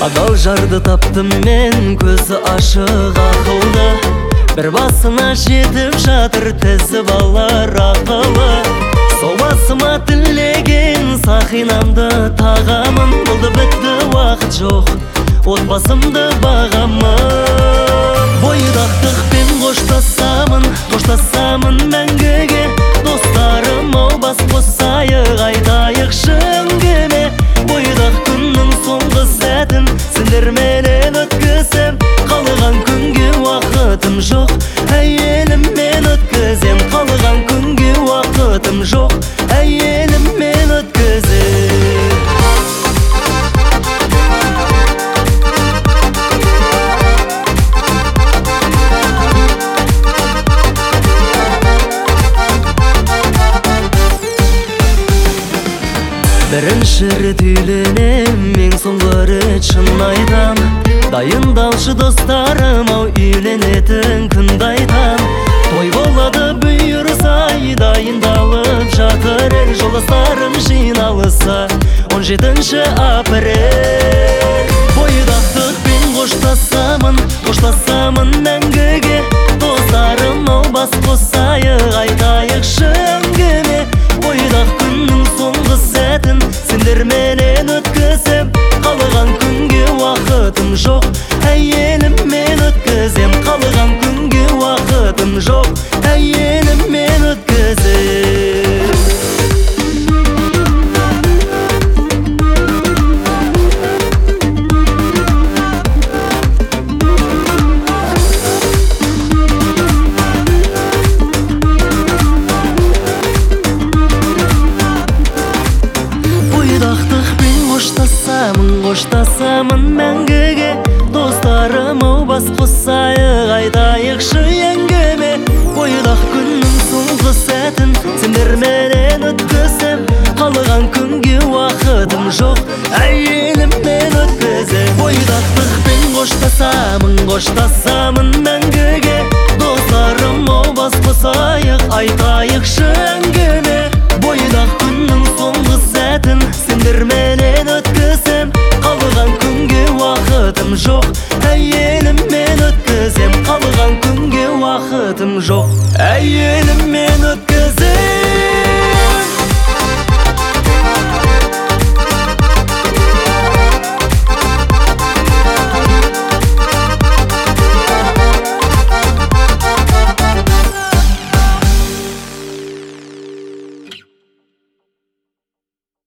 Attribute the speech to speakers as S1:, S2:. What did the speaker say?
S1: Адал жарды таптым мен, көзі ашық ақылды. Бір басына жетіп жатыр тізіп алар ақылы. Сол басыма тілеген сақинамды тағамын. Болды бітті уақыт жоқ, отбасымды бағамын. Бойдақтықпен қоштасамын, қоштасамын мәңгіге. Достарым ау, бас қосайық, айтайық шынгеме. Бойдақ күннің соңғы сәтін сендерменен өткізем. Қалған күнге уақытым жоқ, әйеліммен өткізем. Қалған күнге уақытым жоқ, әйеліммен өткізем. Бірінші рет үйленем, ең соңғы рет шын айтам. Дайындалшы достарым ау, үйленетін күнді айтам. Той болады бұйырса, дайындалып жатыр ел. Жолдастарым жиналыса 17 апрель. Бойдақтықпен қоштасамын, қоштасамын мәңгіге. Достарым ау, бас қосайық, айтайық шынгеме. Бойдақ күннің соңғы сәтін сендерменен өткізем. Қалған күнге уақытым жоқ, әйеліммен өткізем. Қалған күнге уақытым жоқ, әйеліммен өткізем. Бойдақтықпен қоштасамын, қоштасамын мәңгіге. Достарым ау, бас қосайық, айтайық шынгеме. Бойдақ күннің соңғы сәтін сендерменен өткізем. Қалған күнге уақытым жоқ, әйеліммен өткізем. Бойдақтықпен қоштасамын, қоштасамын